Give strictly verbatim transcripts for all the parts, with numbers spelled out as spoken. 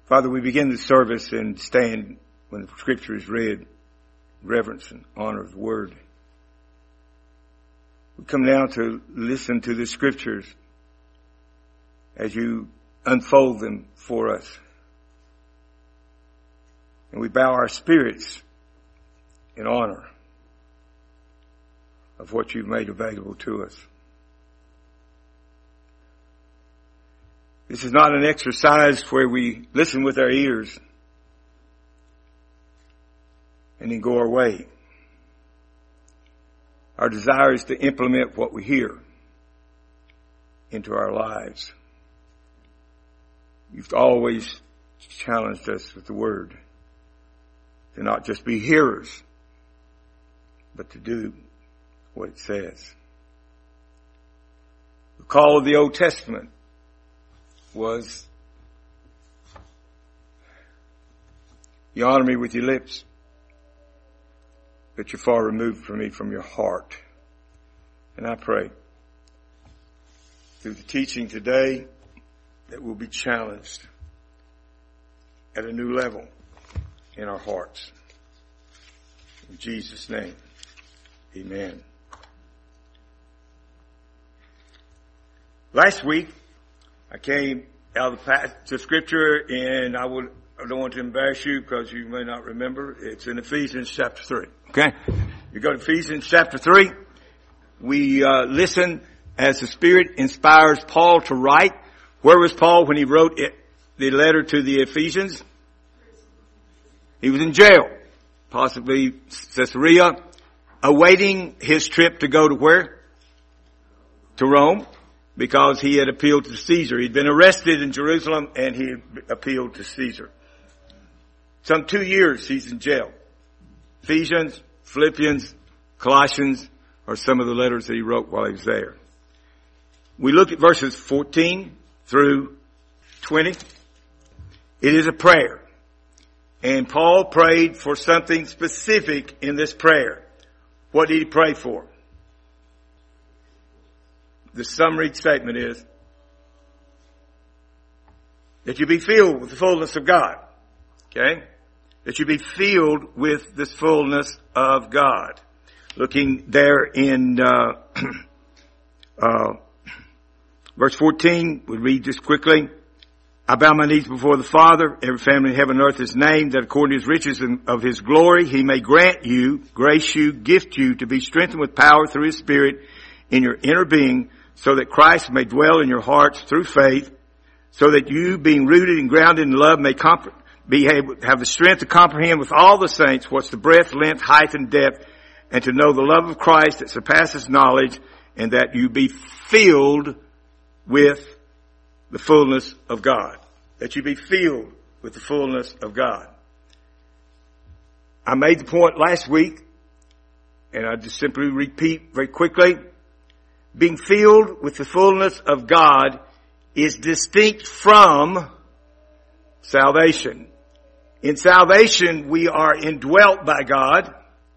Father, we begin the service and stand when the scripture is read, reverence and honor of the word. We come now to listen to the scriptures as you unfold them for us. And we bow our spirits in honor of what you've made available to us. This is not an exercise where we listen with our ears and then go our way. Our desire is to implement what we hear into our lives. You've always challenged us with the word to not just be hearers, but to do what it says. The call of the Old Testament was, you honor me with your lips, but you're far removed from me from your heart. And I pray through the teaching today that we'll be challenged at a new level in our hearts. In Jesus' name, amen. Last week, I came out of the passage of scripture, and I would, I don't want to embarrass you because you may not remember. It's in Ephesians chapter three. Okay? You go to Ephesians chapter three. We, uh, listen as the Spirit inspires Paul to write. Where was Paul when he wrote it, the letter to the Ephesians? He was in jail, possibly Caesarea, awaiting his trip to go to where? To Rome. Because he had appealed to Caesar. He'd been arrested in Jerusalem and he appealed to Caesar. Some two years he's in jail. Ephesians, Philippians, Colossians are some of the letters that he wrote while he was there. We look at verses fourteen through twenty. It is a prayer. And Paul prayed for something specific in this prayer. What did he pray for? The summary statement is that you be filled with the fullness of God. Okay? That you be filled with this fullness of God. Looking there in uh, uh, verse fourteen, we read this quickly. I bow my knees before the Father, every family in heaven and earth is named, that according to his riches of his glory, he may grant you, grace you, gift you to be strengthened with power through his Spirit in your inner being, so that Christ may dwell in your hearts through faith, so that you, being rooted and grounded in love, may comp- be able, have the strength to comprehend with all the saints what's the breadth, length, height, and depth, and to know the love of Christ that surpasses knowledge, and that you be filled with the fullness of God. That you be filled with the fullness of God. I made the point last week, and I just simply repeat very quickly. Being filled with the fullness of God is distinct from salvation. In salvation, we are indwelt by God.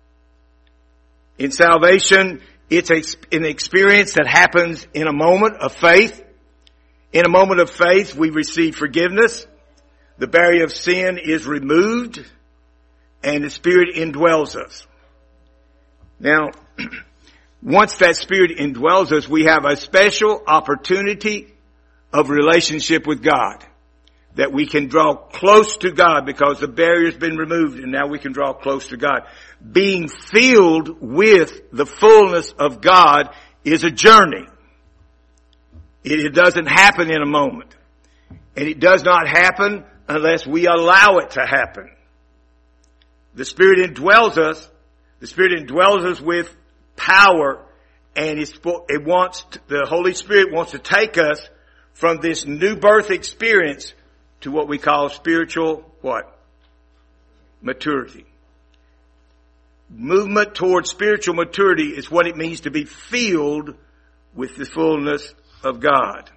In salvation, it's an experience that happens in a moment of faith. In a moment of faith, we receive forgiveness. The barrier of sin is removed, and the Spirit indwells us. Now, once that Spirit indwells us, we have a special opportunity of relationship with God. That we can draw close to God because the barrier's been removed and now we can draw close to God. Being filled with the fullness of God is a journey. It doesn't happen in a moment. And it does not happen unless we allow it to happen. The Spirit indwells us. The Spirit indwells us with power, and it's, it wants to, the Holy Spirit wants to take us from this new birth experience to what we call spiritual what? Maturity. Movement towards spiritual maturity is what it means to be filled with the fullness of God.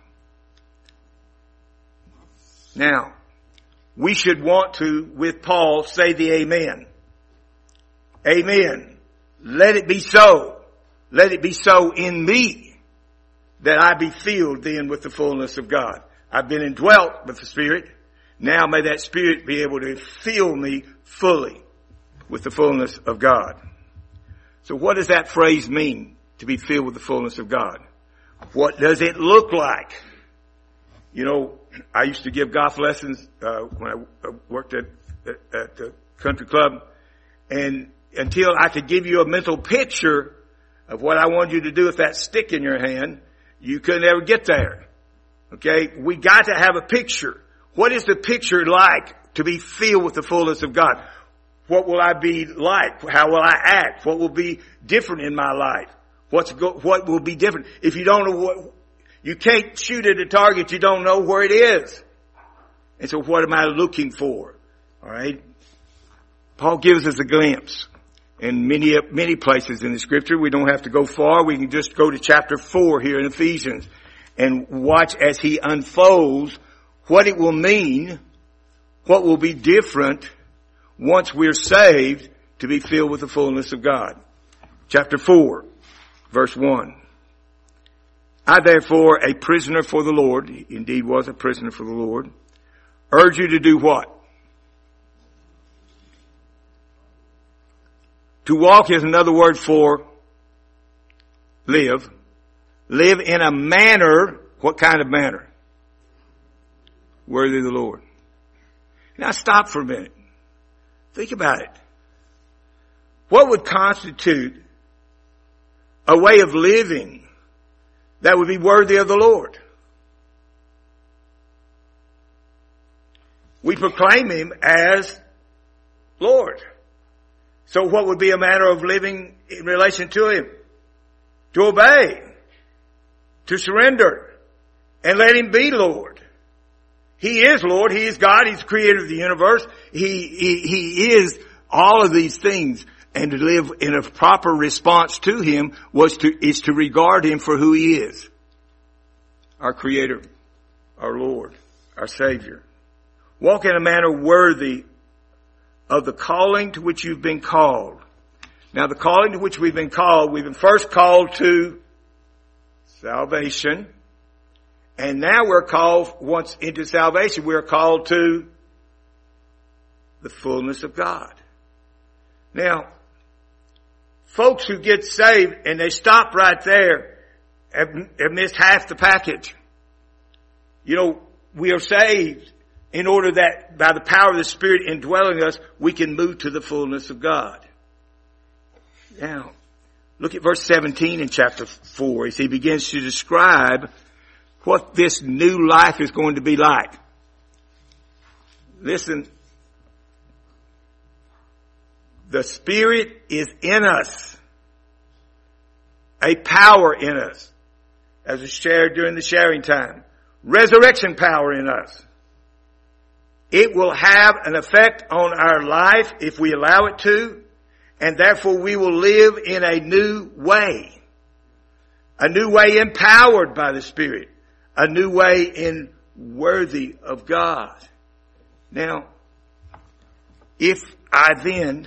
Now, we should want to, with Paul, say the amen. Amen. Let it be so. Let it be so in me that I be filled then with the fullness of God. I've been indwelt with the Spirit. Now may that Spirit be able to fill me fully with the fullness of God. So what does that phrase mean, to be filled with the fullness of God? What does it look like? You know, I used to give golf lessons uh, when I worked at, at, at the country club, and until I could give you a mental picture of what I wanted you to do with that stick in your hand, you couldn't ever get there. Okay? We got to have a picture. What is the picture like to be filled with the fullness of God? What will I be like? How will I act? What will be different in my life? What's go, what will be different? If you don't know what, you can't shoot at a target you don't know where it is. And so what am I looking for? All right? Paul gives us a glimpse in many, many places in the scripture. We don't have to go far. We can just go to chapter four here in Ephesians and watch as he unfolds what it will mean, what will be different once we're saved to be filled with the fullness of God. Chapter four, verse one. I therefore, a prisoner for the Lord, indeed was a prisoner for the Lord, urge you to do what? To walk is another word for live. Live in a manner, what kind of manner? Worthy of the Lord. Now stop for a minute. Think about it. What would constitute a way of living that would be worthy of the Lord? We proclaim him as Lord. So what would be a manner of living in relation to him? To obey, to surrender, and let him be Lord. He is Lord. He is God. He's the creator of the universe. He, he, he is all of these things. And to live in a proper response to him was to, is to regard him for who he is. Our creator, our Lord, our Savior. Walk in a manner worthy of the calling to which you've been called. Now the calling to which we've been called, we've been first called to salvation. And now we're called, once into salvation, we're called to the fullness of God. Now, folks who get saved and they stop right there have, have missed half the package. You know, we are saved in order that by the power of the Spirit indwelling us, we can move to the fullness of God. Now, look at verse seventeen in chapter four as he begins to describe what this new life is going to be like. Listen, the Spirit is in us, a power in us, as was shared during the sharing time. Resurrection power in us. It will have an effect on our life if we allow it to, and therefore we will live in a new way. A new way empowered by the Spirit. A new way in worthy of God. Now, if I then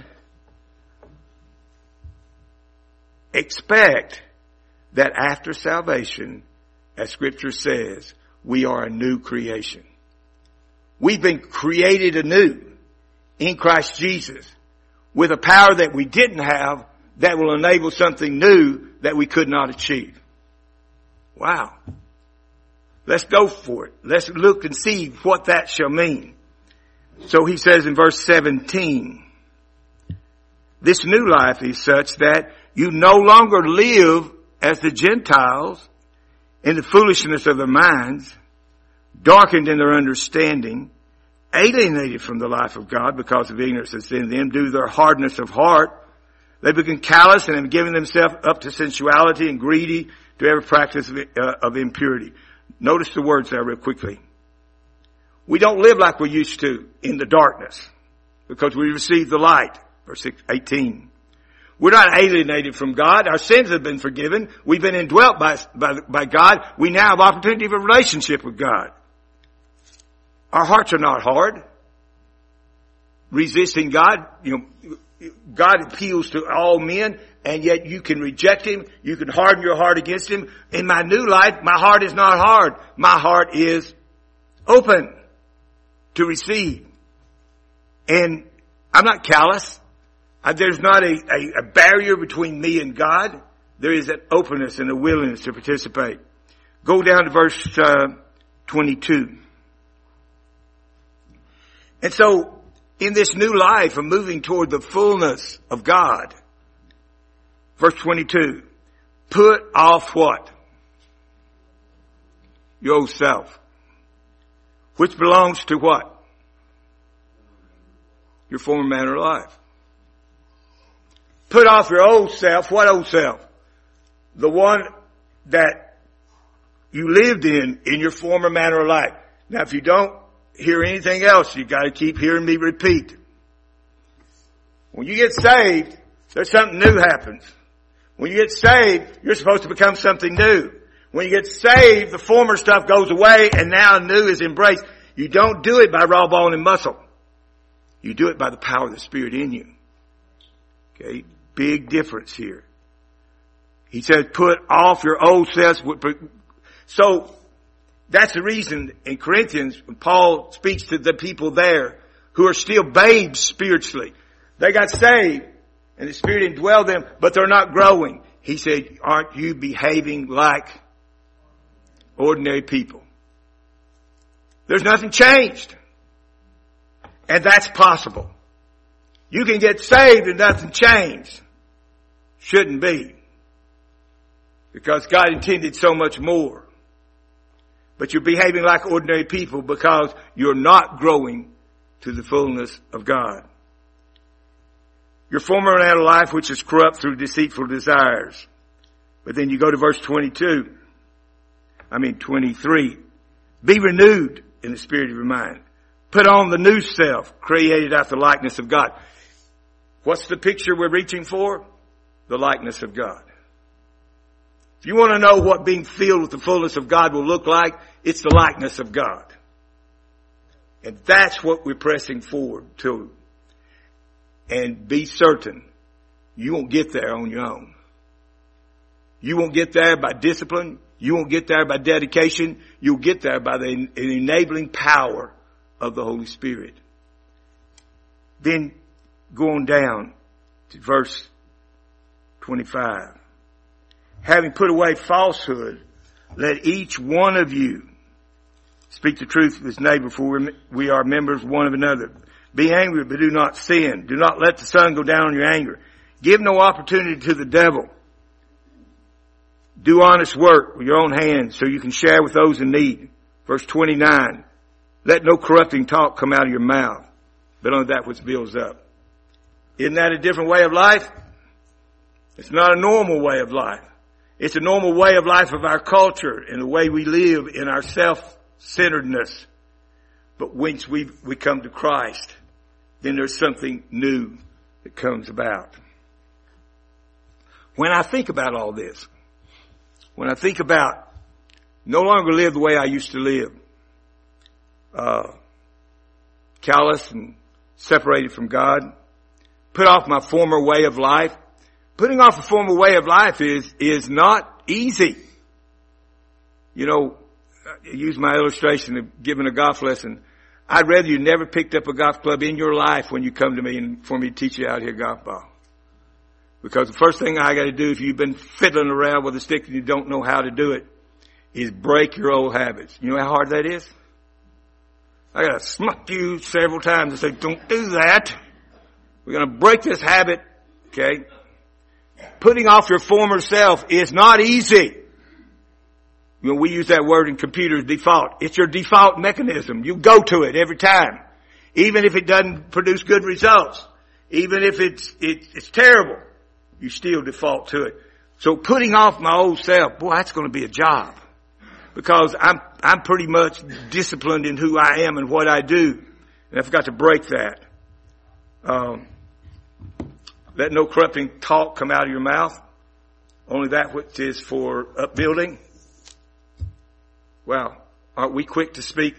expect that after salvation, as Scripture says, we are a new creation. We've been created anew in Christ Jesus with a power that we didn't have that will enable something new that we could not achieve. Wow. Let's go for it. Let's look and see what that shall mean. So he says in verse seventeen, this new life is such that you no longer live as the Gentiles in the foolishness of their minds, darkened in their understanding, alienated from the life of God because of ignorance that's in them, due to their hardness of heart. They become callous and have given themselves up to sensuality and greedy to every practice of, uh, of impurity. Notice the words there real quickly. We don't live like we used to in the darkness because we received the light. Verse eighteen. We're not alienated from God. Our sins have been forgiven. We've been indwelt by, by, by God. We now have opportunity for relationship with God. Our hearts are not hard. Resisting God, you know, God appeals to all men, and yet you can reject him. You can harden your heart against him. In my new life, my heart is not hard. My heart is open. to receive. And I'm not callous. I, there's not a, a, a barrier between me and God. There is an openness and a willingness to participate. Go down to verse uh, twenty-two. And so, in this new life of moving toward the fullness of God, verse twenty-two, put off what? Your old self. Which belongs to what? Your former manner of life. Put off your old self. What old self? The one that you lived in, in your former manner of life. Now if you don't hear anything else, you gotta keep hearing me repeat. When you get saved, there's something new happens. When you get saved, you're supposed to become something new. When you get saved, the former stuff goes away and now new is embraced. You don't do it by raw bone and muscle. You do it by the power of the Spirit in you. Okay? Big difference here. He says, put off your old selves. So, that's the reason in Corinthians, when Paul speaks to the people there who are still babes spiritually. They got saved and the Spirit indwelled them, but they're not growing. He said, aren't you behaving like ordinary people? There's nothing changed. And that's possible. You can get saved and nothing changed. Shouldn't be. Because God intended so much more. But you're behaving like ordinary people because you're not growing to the fullness of God. Your former manner of life, which is corrupt through deceitful desires. But then you go to verse twenty-two. I mean twenty-three. Be renewed in the spirit of your mind. Put on the new self, created after the likeness of God. What's the picture we're reaching for? The likeness of God. If you want to know what being filled with the fullness of God will look like, it's the likeness of God. And that's what we're pressing forward to. And be certain, you won't get there on your own. You won't get there by discipline. You won't get there by dedication. You'll get there by the enabling power of the Holy Spirit. Then going down to verse twenty-five. Having put away falsehood, let each one of you speak the truth with his neighbor, for we are members one of another. Be angry, but do not sin. Do not let the sun go down on your anger. Give no opportunity to the devil. Do honest work with your own hands so you can share with those in need. Verse twenty-nine. Let no corrupting talk come out of your mouth, but only that which builds up. Isn't that a different way of life? It's not a normal way of life. It's a normal way of life of our culture and the way we live in our self-centeredness. But once we we come to Christ, then there's something new that comes about. When I think about all this, when I think about no longer live the way I used to live, uh, callous and separated from God, put off my former way of life. Putting off a former way of life is, is not easy. You know, I use my illustration of giving a golf lesson. I'd rather you never picked up a golf club in your life when you come to me and for me to teach you out here golf ball. Because the first thing I got to do if you've been fiddling around with a stick and you don't know how to do it is break your old habits. You know how hard that is? I got to smuck you several times and say, don't do that. We're going to break this habit. Okay? Putting off your former self is not easy. You know, we use that word in computers, default. It's your default mechanism. You go to it every time. Even if it doesn't produce good results. Even if it's, it, it's terrible. You still default to it. So putting off my old self, boy, that's going to be a job. Because I'm, I'm pretty much disciplined in who I am and what I do. And I've got to break that. Um, let no corrupting talk come out of your mouth. Only that which is for upbuilding. Well, aren't we quick to speak?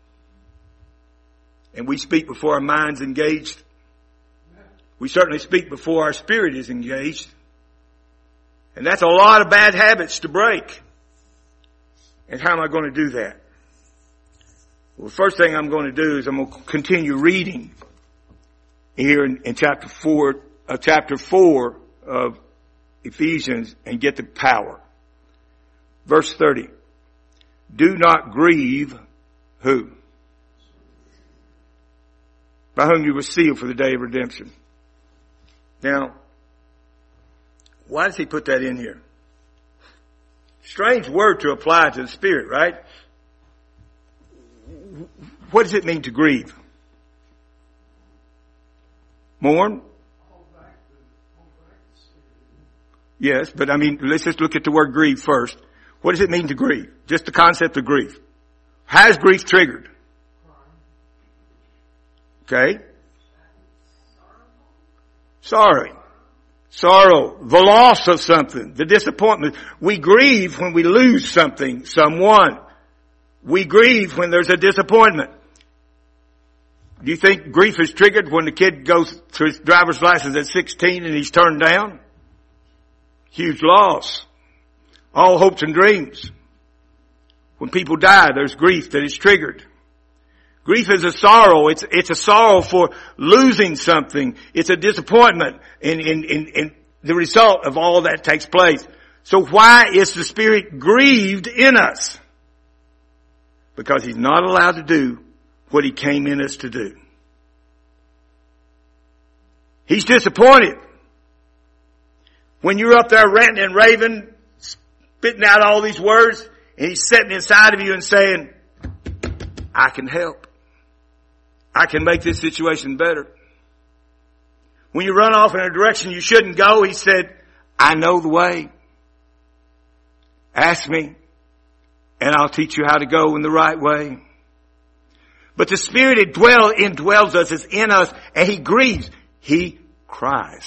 And we speak before our mind's engaged. We certainly speak before our spirit is engaged. And that's a lot of bad habits to break. And how am I going to do that? Well, the first thing I'm going to do is I'm going to continue reading here in, in chapter four, uh, chapter four of Ephesians and get the power. Verse thirty. Do not grieve who? By whom you were sealed for the day of redemption. Now, why does he put that in here? Strange word to apply to the Spirit, right? What does it mean to grieve? Mourn? Yes, but I mean, let's just look at the word grieve first. What does it mean to grieve? Just the concept of grief. How is grief triggered? Okay? Sorry. Sorrow. The loss of something. The disappointment. We grieve when we lose something, someone. We grieve when there's a disappointment. Do you think grief is triggered when the kid goes to his driver's license at sixteen and he's turned down? Huge loss. All hopes and dreams. When people die, there's grief that is triggered. Grief is a sorrow. It's, it's a sorrow for losing something. It's a disappointment in, in, in, in the result of all that takes place. So why is the Spirit grieved in us? Because He's not allowed to do what He came in us to do. He's disappointed. When you're up there ranting and raving, spitting out all these words, and He's sitting inside of you and saying, I can help. I can make this situation better. When you run off in a direction you shouldn't go, He said, I know the way. Ask me, and I'll teach you how to go in the right way. But the Spirit indwell, indwells us, is in us, and He grieves. He cries.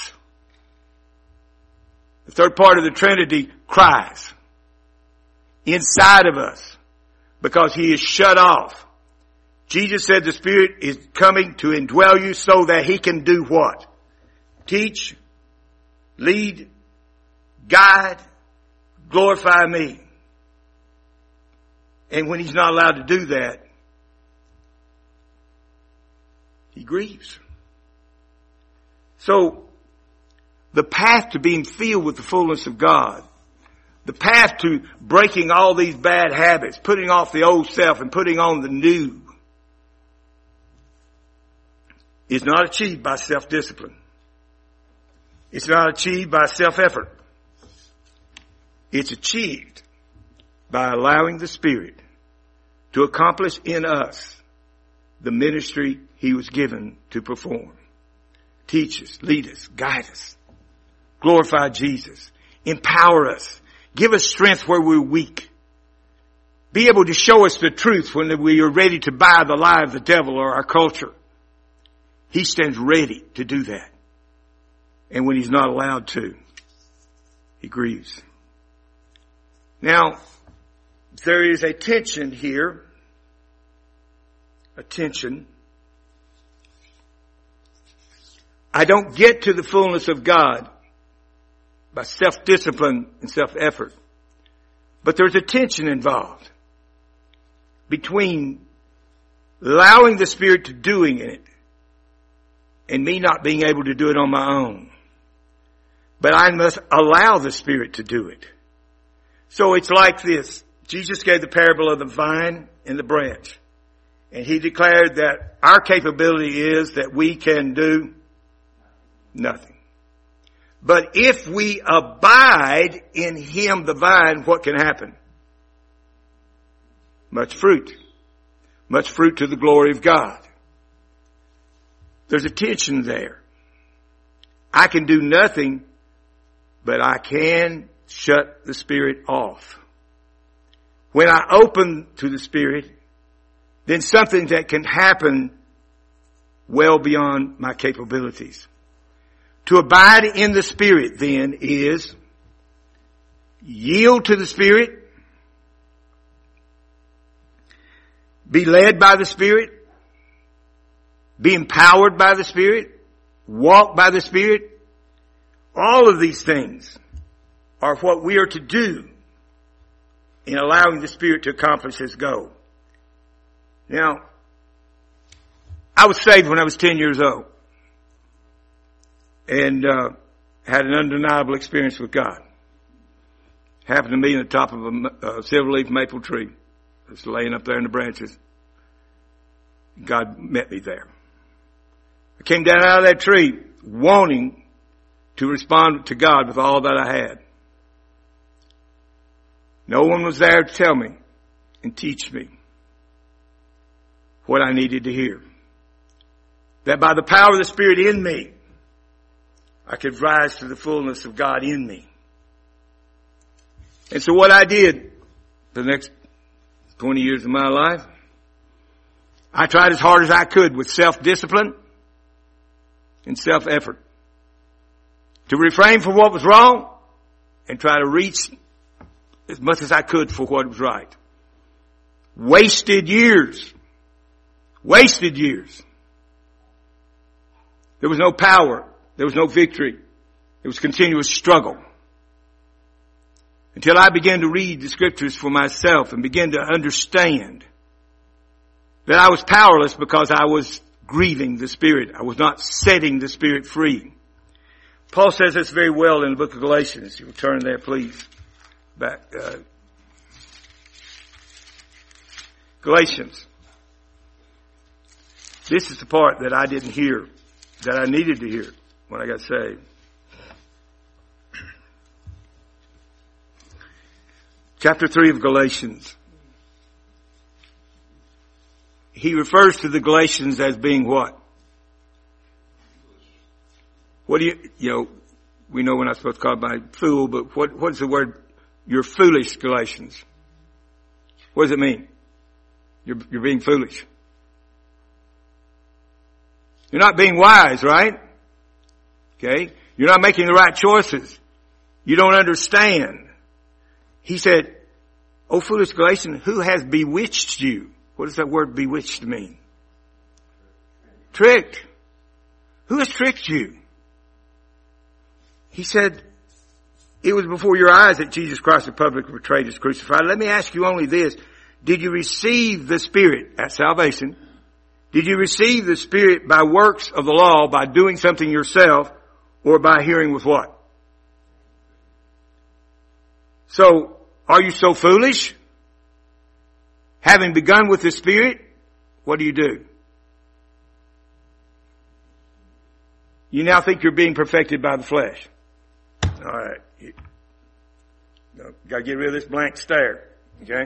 The third part of the Trinity cries inside of us because He is shut off. Jesus said the Spirit is coming to indwell you so that He can do what? Teach, lead, guide, glorify me. And when He's not allowed to do that, He grieves. So, the path to being filled with the fullness of God, the path to breaking all these bad habits, putting off the old self and putting on the new, is not achieved by self-discipline. It's not achieved by self-effort. It's achieved by allowing the Spirit to accomplish in us the ministry He was given to perform. Teach us, lead us, guide us, glorify Jesus, empower us, give us strength where we're weak. Be able to show us the truth when we are ready to buy the lie of the devil or our culture. He stands ready to do that. And when He's not allowed to, He grieves. Now, there is a tension here. A tension. I don't get to the fullness of God by self-discipline and self-effort. But there's a tension involved between allowing the Spirit to doing it and me not being able to do it on my own. But I must allow the Spirit to do it. So it's like this. Jesus gave the parable of the vine and the branch. And He declared that our capability is that we can do nothing. But if we abide in Him, the vine, what can happen? Much fruit. Much fruit to the glory of God. There's a tension there. I can do nothing, but I can shut the Spirit off. When I open to the Spirit, then something that can happen well beyond my capabilities. To abide in the Spirit then is yield to the Spirit, be led by the Spirit, be empowered by the Spirit, walk by the Spirit. All of these things are what we are to do in allowing the Spirit to accomplish His goal. Now, I was saved when I was ten years old. And, uh, had an undeniable experience with God. Happened to me in the top of a, a silver-leaf maple tree. I was laying up there in the branches. God met me there. I came down out of that tree wanting to respond to God with all that I had. No one was there to tell me and teach me what I needed to hear. That by the power of the Spirit in me, I could rise to the fullness of God in me. And so what I did for the next twenty years of my life, I tried as hard as I could with self-discipline and self-effort to refrain from what was wrong and try to reach as much as I could for what was right. Wasted years. Wasted years. There was no power. There was no victory. It was continuous struggle. Until I began to read the scriptures for myself and began to understand that I was powerless because I was grieving the Spirit. I was not setting the Spirit free. Paul says this very well in the book of Galatians. You will turn there, please. Back. Uh, Galatians. This is the part that I didn't hear, that I needed to hear when I got saved. Chapter three of Galatians. He refers to the Galatians as being what? What do you, you know, we know we're not supposed to call by fool, but what, what's the word? You're foolish, Galatians. What does it mean? You're, you're being foolish. You're not being wise, right? Okay? You're not making the right choices. You don't understand. He said, "O foolish Galatians, who has bewitched you?" What does that word bewitched mean? Tricked. Who has tricked you? He said, it was before your eyes that Jesus Christ the public betrayed is crucified. Let me ask you only this. Did you receive the Spirit at salvation? Did you receive the Spirit by works of the law, by doing something yourself, or by hearing with what? So, are you so foolish? Having begun with the Spirit, what do you do? You now think you're being perfected by the flesh. All right. You, you got to get rid of this blank stare. Okay?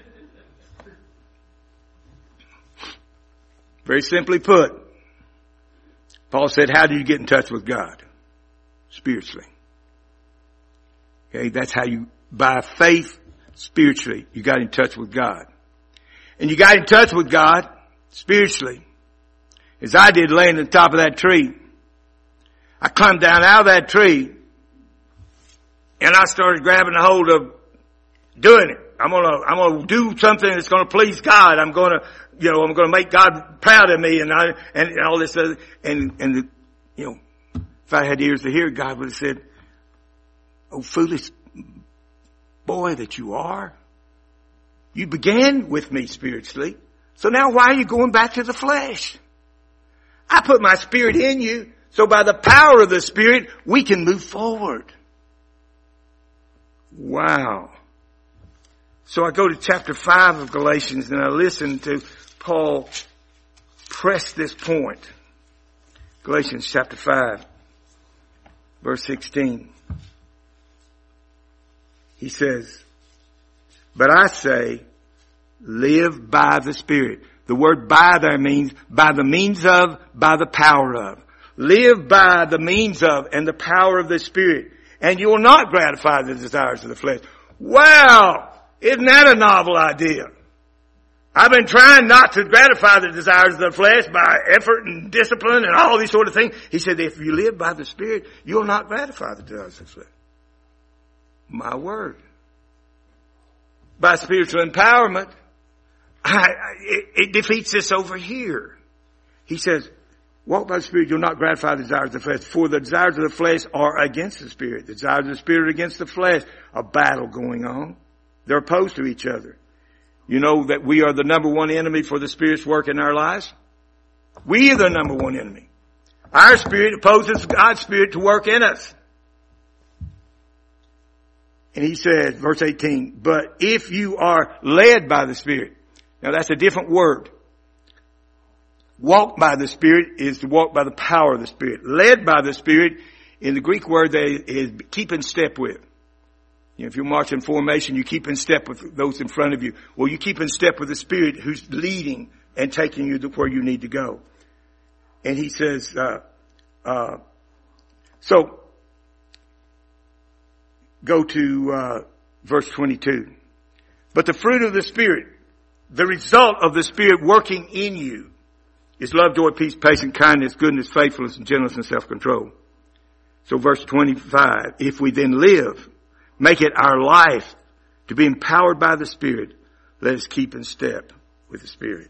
Very simply put, Paul said, how do you get in touch with God? Spiritually. Okay? That's how you, by faith, spiritually, you got in touch with God. And you got in touch with God spiritually, as I did laying at the top of that tree. I climbed down out of that tree and I started grabbing a hold of doing it. I'm gonna, I'm gonna do something that's gonna please God. I'm gonna, you know, I'm gonna make God proud of me and I, and, and all this other, and, and the, you know, if I had ears to hear, God would have said, "Oh, foolish boy that you are. You began with me spiritually. So now why are you going back to the flesh? I put my Spirit in you. So by the power of the Spirit, we can move forward." Wow. So I go to chapter five of Galatians and I listen to Paul press this point. Galatians chapter five, verse sixteen. He says, "But I say, live by the Spirit." The word "by" there means by the means of, by the power of. Live by the means of and the power of the Spirit, and you will not gratify the desires of the flesh. Wow! Isn't that a novel idea? I've been trying not to gratify the desires of the flesh by effort and discipline and all these sort of things. He said, if you live by the Spirit, you'll not gratify the desires of the flesh. My word. By spiritual empowerment, I, I, it, it defeats this over here. He says, walk by the Spirit, you'll not gratify the desires of the flesh. For the desires of the flesh are against the Spirit. The desires of the Spirit are against the flesh. A battle going on. They're opposed to each other. You know that we are the number one enemy for the Spirit's work in our lives? We are the number one enemy. Our spirit opposes God's Spirit to work in us. And he says, verse eighteen, but if you are led by the Spirit. Now that's a different word. Walk by the Spirit is to walk by the power of the Spirit. Led by the Spirit, in the Greek word, that is keep in step with. You know, if you're marching formation, you keep in step with those in front of you. Well, you keep in step with the Spirit who's leading and taking you to where you need to go. And he says, uh, uh, so, go to, uh, verse twenty-two. But the fruit of the Spirit, the result of the Spirit working in you, is love, joy, peace, patience, kindness, goodness, faithfulness, and gentleness, and self-control. So verse twenty-five, if we then live, make it our life to be empowered by the Spirit, let us keep in step with the Spirit.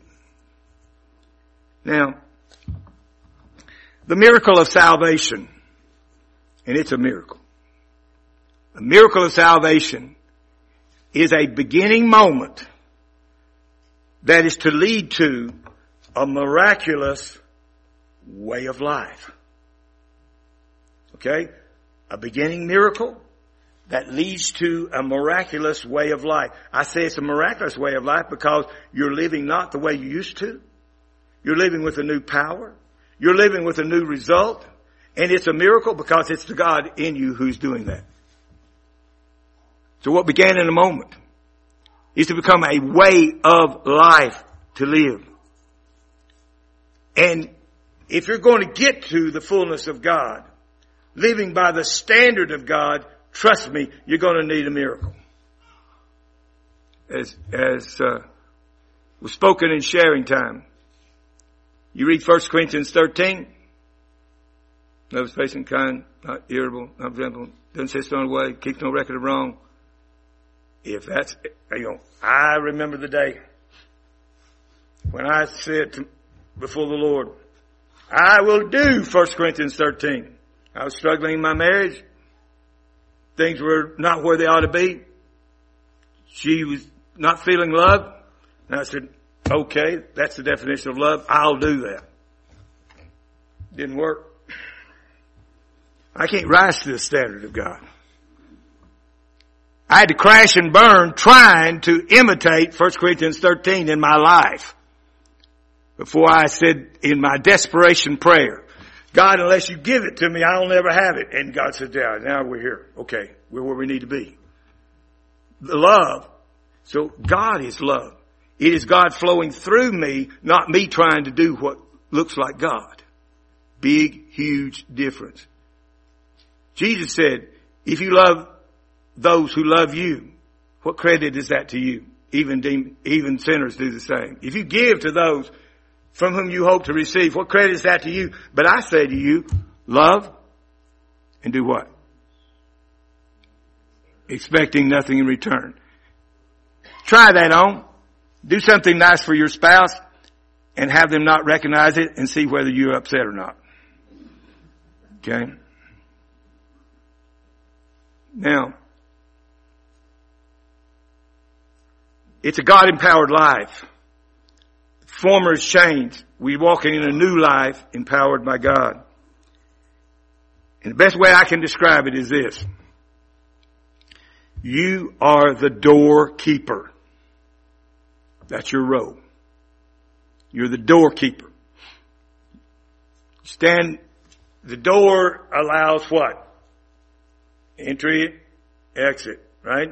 Now, the miracle of salvation, and it's a miracle. A miracle of salvation is a beginning moment that is to lead to a miraculous way of life. Okay? A beginning miracle that leads to a miraculous way of life. I say it's a miraculous way of life because you're living not the way you used to. You're living with a new power. You're living with a new result. And it's a miracle because it's the God in you who's doing that. So what began in a moment is to become a way of life to live. And if you're going to get to the fullness of God, living by the standard of God, trust me, you're going to need a miracle. As, as, uh, was spoken in sharing time. You read First Corinthians thirteen. No patient, kind, not irritable, not resentful, doesn't say stone away, keeps no record of wrong. If that's, you know, I remember the day when I said to, before the Lord, I will do First Corinthians thirteen. I was struggling in my marriage. Things were not where they ought to be. She was not feeling love. And I said, okay, that's the definition of love. I'll do that. Didn't work. I can't rise to the standard of God. I had to crash and burn trying to imitate First Corinthians thirteen in my life. Before I said in my desperation prayer, God, unless you give it to me, I'll never have it. And God said, yeah, now we're here. Okay, we're where we need to be. The love. So God is love. It is God flowing through me, not me trying to do what looks like God. Big, huge difference. Jesus said, if you love those who love you, what credit is that to you? Even demon, even sinners do the same. If you give to those from whom you hope to receive, what credit is that to you? But I say to you, love and do what? Expecting nothing in return. Try that on. Do something nice for your spouse and have them not recognize it and see whether you're upset or not. Okay? Now, it's a God-empowered life. Former is changed. We're walking in a new life empowered by God. And the best way I can describe it is this. You are the doorkeeper. That's your role. You're the doorkeeper. Stand, the door allows what? Entry, exit, right?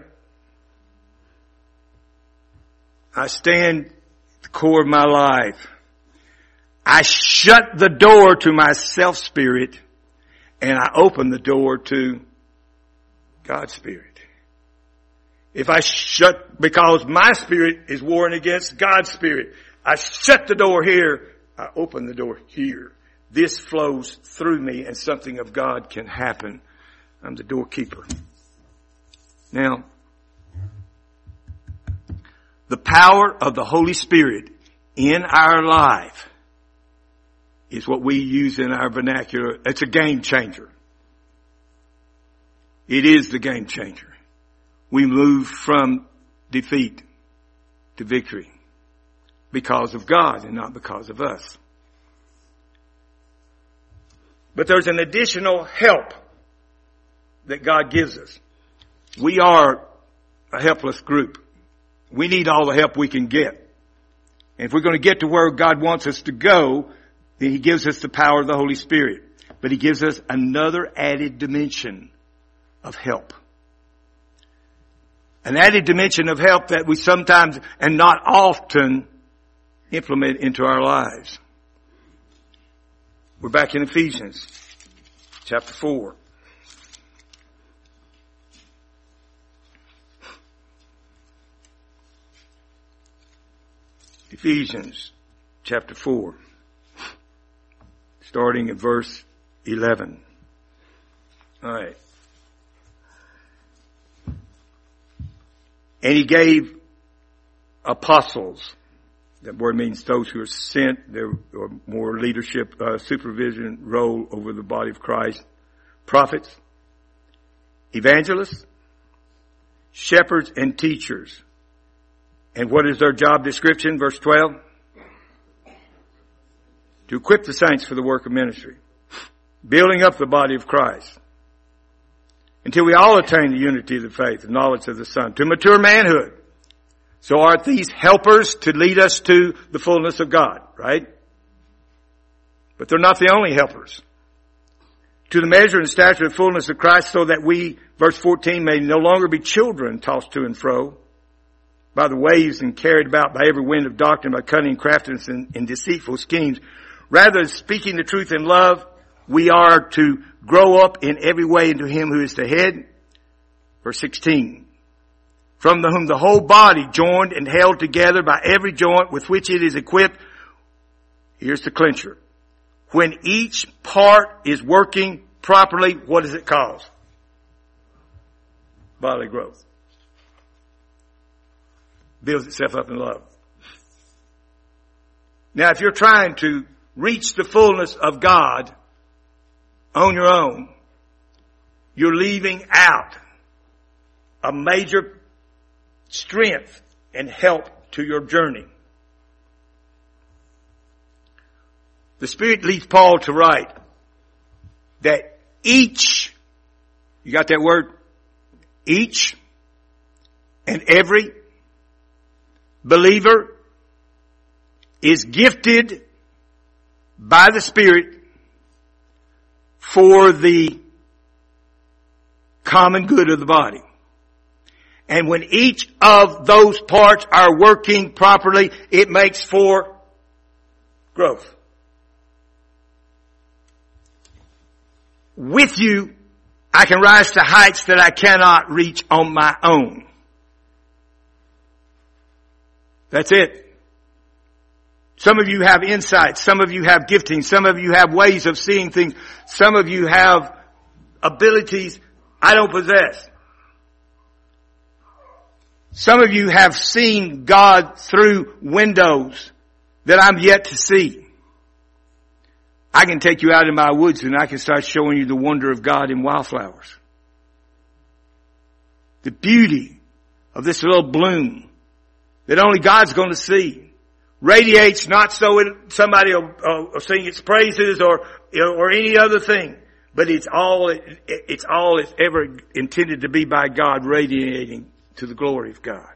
I stand at the core of my life. I shut the door to my self-spirit and I open the door to God's Spirit. If I shut, because my spirit is warring against God's Spirit, I shut the door here, I open the door here. This flows through me and something of God can happen. I'm the doorkeeper. Now, the power of the Holy Spirit in our life is what we use in our vernacular. It's a game changer. It is the game changer. We move from defeat to victory because of God and not because of us. But there's an additional help that God gives us. We are a helpless group. We need all the help we can get. And if we're going to get to where God wants us to go, then He gives us the power of the Holy Spirit. But He gives us another added dimension of help. An added dimension of help that we sometimes and not often implement into our lives. We're back in Ephesians chapter four. Ephesians chapter four, starting at verse eleven. All right. And He gave apostles. That word means those who are sent. There are more leadership, uh, supervision role over the body of Christ. Prophets, evangelists, shepherds, and teachers. And what is their job description? Verse twelve. To equip the saints for the work of ministry. Building up the body of Christ. Until we all attain the unity of the faith and knowledge of the Son. To mature manhood. So aren't these helpers to lead us to the fullness of God, right? But they're not the only helpers. To the measure and stature of the fullness of Christ, so that we, verse fourteen, may no longer be children tossed to and fro by the waves and carried about by every wind of doctrine, by cunning craftiness and, and deceitful schemes. Rather, speaking the truth in love, we are to grow up in every way into Him who is the head. Verse sixteen. From the whom the whole body, joined and held together by every joint with which it is equipped. Here's the clincher. When each part is working properly, what does it cause? Bodily growth. Builds itself up in love. Now, if you're trying to reach the fullness of God on your own, you're leaving out a major strength and help to your journey. The Spirit leads Paul to write that each, you got that word? Each and every believer is gifted by the Spirit for the common good of the body. And when each of those parts are working properly, it makes for growth. With you, I can rise to heights that I cannot reach on my own. That's it. Some of you have insights. Some of you have giftings. Some of you have ways of seeing things. Some of you have abilities I don't possess. Some of you have seen God through windows that I'm yet to see. I can take you out in my woods and I can start showing you the wonder of God in wildflowers. The beauty of this little bloom that only God's going to see. Radiates not so it, somebody will, uh, will sing its praises or, or any other thing. But it's all, it, it's all it's ever intended to be by God, radiating to the glory of God.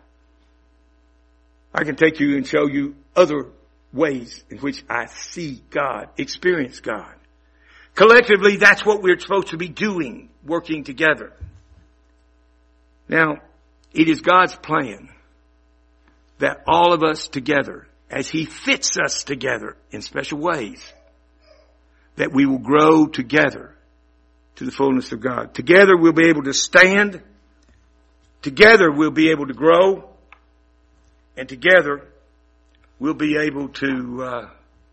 I can take you and show you other ways in which I see God, experience God. Collectively, that's what we're supposed to be doing, working together. Now, it is God's plan that all of us together, as He fits us together in special ways, that we will grow together to the fullness of God. Together we'll be able to stand. Together we'll be able to grow. And together we'll be able to uh,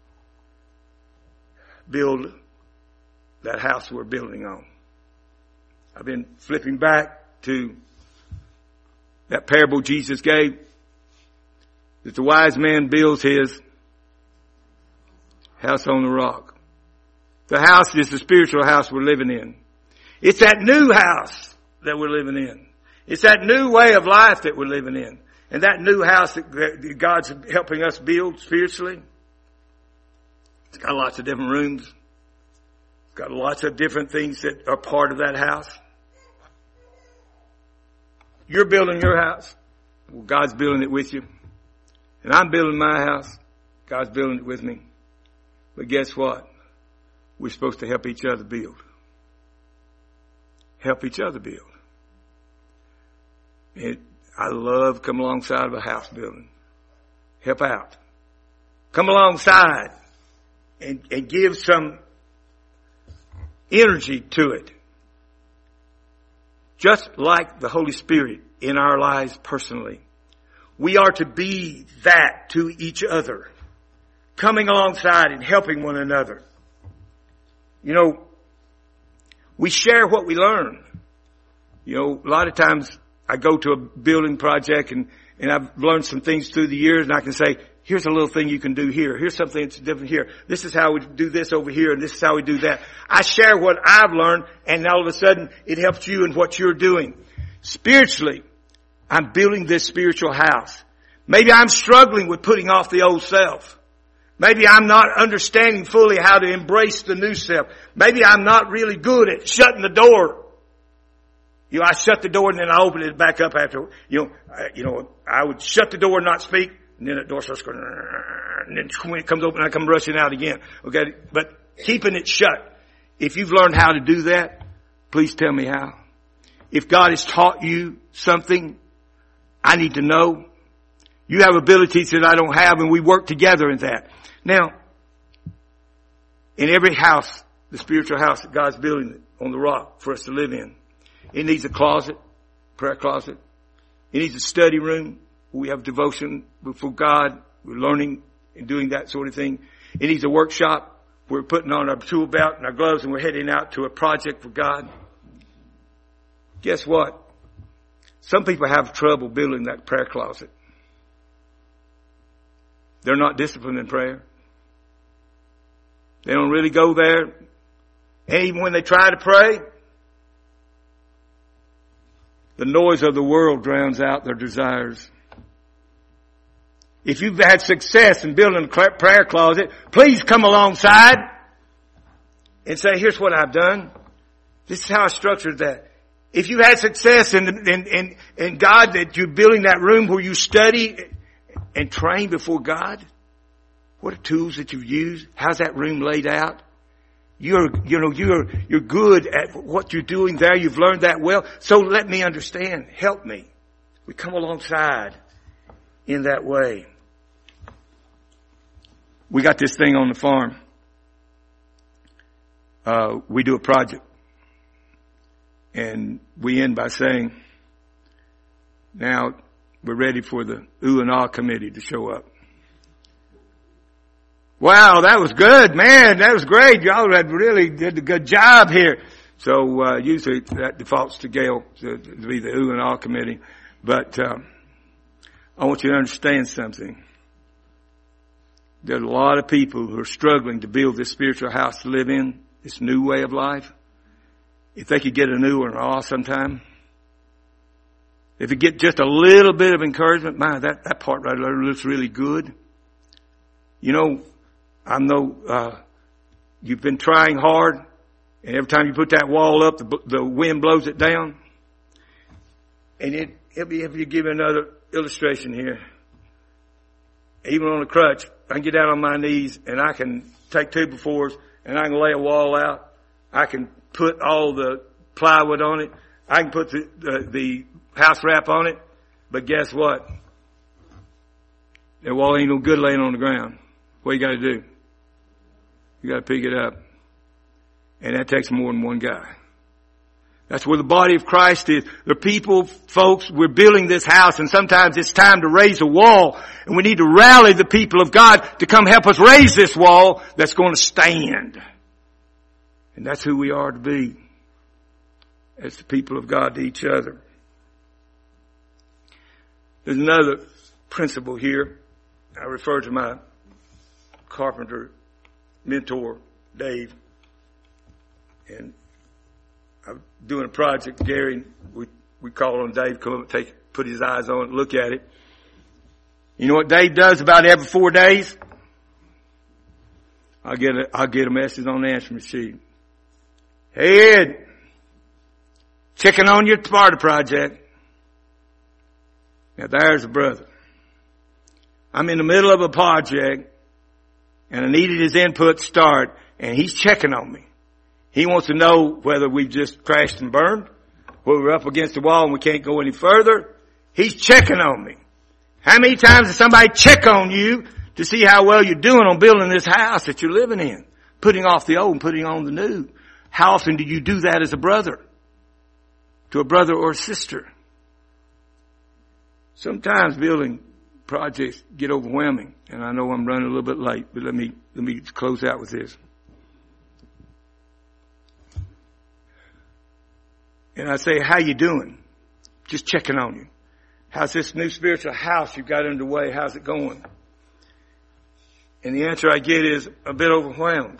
build that house we're building on. I've been flipping back to that parable Jesus gave, that the wise man builds his house on the rock. The house is the spiritual house we're living in. It's that new house that we're living in. It's that new way of life that we're living in. And that new house that, that God's helping us build spiritually, it's got lots of different rooms. It's got lots of different things that are part of that house. You're building your house. Well, God's building it with you. And I'm building my house. God's building it with me. But guess what? We're supposed to help each other build. Help each other build. It, I love coming alongside of a house building. Help out. Come alongside and, and give some energy to it. Just like the Holy Spirit in our lives personally. We are to be that to each other. Coming alongside and helping one another. You know, we share what we learn. You know, a lot of times I go to a building project and, and I've learned some things through the years and I can say, here's a little thing you can do here. Here's something that's different here. This is how we do this over here and this is how we do that. I share what I've learned and all of a sudden it helps you in what you're doing. Spiritually, I'm building this spiritual house. Maybe I'm struggling with putting off the old self. Maybe I'm not understanding fully how to embrace the new self. Maybe I'm not really good at shutting the door. You know, I shut the door and then I open it back up after, you know, I, you know, I would shut the door and not speak. And then the door starts going, and then when it comes open, I come rushing out again. Okay. But keeping it shut. If you've learned how to do that, please tell me how. If God has taught you something, I need to know. You have abilities that I don't have and we work together in that. Now, in every house, the spiritual house that God's building on the rock for us to live in, it needs a closet, prayer closet. It needs a study room where we have devotion before God. We're learning and doing that sort of thing. It needs a workshop. We're putting on our tool belt and our gloves and we're heading out to a project for God. Guess what? Some people have trouble building that prayer closet. They're not disciplined in prayer. They don't really go there. And even when they try to pray, the noise of the world drowns out their desires. If you've had success in building a prayer closet, please come alongside and say, here's what I've done. This is how I structured that. If you had success in, in, in, in God, that you're building that room where you study and train before God, what are tools that you've used? How's that room laid out? You're, you know, you're, you're good at what you're doing there. You've learned that well. So let me understand. Help me. We come alongside in that way. We got this thing on the farm. Uh, we do a project. And we end by saying, now we're ready for the ooh and ah committee to show up. Wow, that was good, man. That was great. Y'all had really did a good job here. So uh, usually that defaults to Gail to, to be the ooh and ah committee. But um, I want you to understand something. There's a lot of people who are struggling to build this spiritual house to live in, this new way of life. If they could get a new or an awe sometime, if you get just a little bit of encouragement, man, that, that part right there looks really good. You know, I know, uh, you've been trying hard and every time you put that wall up, the, the wind blows it down. And it, it'll be, if you give another illustration here, even on a crutch, I can get down on my knees and I can take two befores and I can lay a wall out. I can put all the plywood on it. I can put the, the, the house wrap on it. But guess what? That wall ain't no good laying on the ground. What you got to do? You got to pick it up. And that takes more than one guy. That's where the body of Christ is. The people, folks, we're building this house and sometimes it's time to raise a wall. And we need to rally the people of God to come help us raise this wall that's going to stand. And that's who we are to be. As the people of God to each other. There's another principle here. I refer to my carpenter mentor, Dave. And I'm doing a project, Gary, we, we call on Dave, come up and take, put his eyes on it, look at it. You know what Dave does about every four days? I'll get a, I'll get a message on the answering machine. Hey Ed, checking on your Sparta project. Now there's a brother. I'm in the middle of a project and I needed his input to start and he's checking on me. He wants to know whether we've just crashed and burned, whether we're up against the wall and we can't go any further. He's checking on me. How many times does somebody check on you to see how well you're doing on building this house that you're living in? Putting off the old and putting on the new. How often do you do that as a brother? To a brother or a sister? Sometimes building projects get overwhelming. And I know I'm running a little bit late, but let me, let me close out with this. And I say, how you doing? Just checking on you. How's this new spiritual house you've got underway? How's it going? And the answer I get is a bit overwhelmed.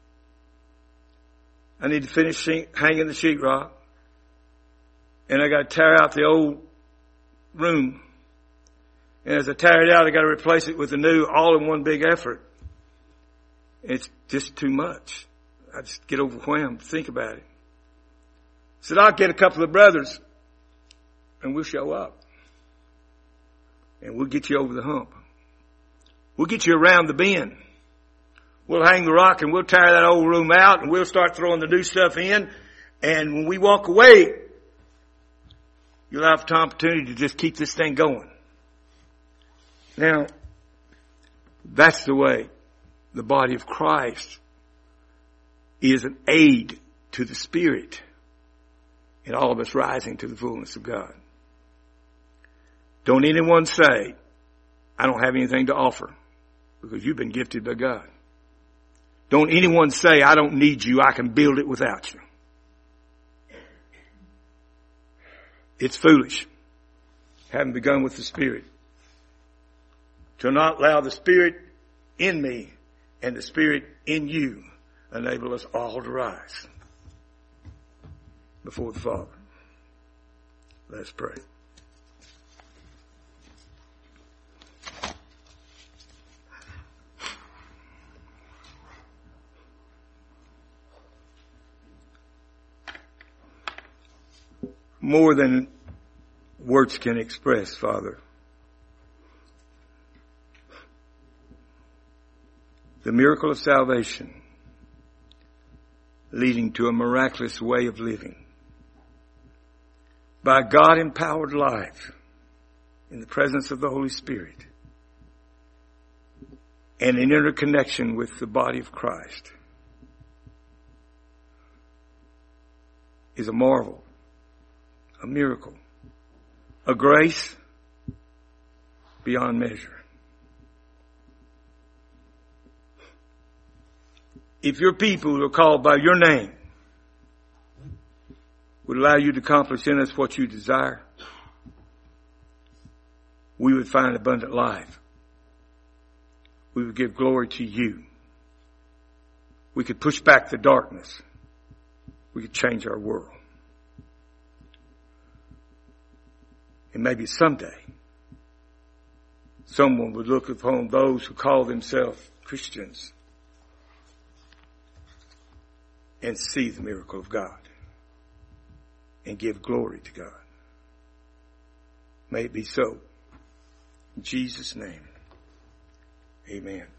I need to finish hanging the sheetrock. And I got to tear out the old room. And as I tear it out, I got to replace it with a new, all in one big effort. It's just too much. I just get overwhelmed. Think about it. I said, I'll get a couple of brothers and we'll show up. And we'll get you over the hump. We'll get you around the bend. We'll hang the rock and we'll tear that old room out and we'll start throwing the new stuff in. And when we walk away, you'll have an opportunity to just keep this thing going. Now, that's the way the body of Christ is an aid to the Spirit in all of us rising to the fullness of God. Don't anyone say, I don't have anything to offer, because you've been gifted by God. Don't anyone say, I don't need you, I can build it without you. It's foolish, having begun with the Spirit, to not allow the Spirit in me and the Spirit in you enable us all to rise before the Father. Let's pray. More than words can express, Father. The miracle of salvation leading to a miraculous way of living. By God-empowered life in the presence of the Holy Spirit and in interconnection with the body of Christ is a marvel. A miracle, a grace beyond measure. If your people who are called by your name would allow you to accomplish in us what you desire, we would find abundant life. We would give glory to you. We could push back the darkness. We could change our world. And maybe someday, someone would look upon those who call themselves Christians and see the miracle of God and give glory to God. May it be so. In Jesus' name, amen.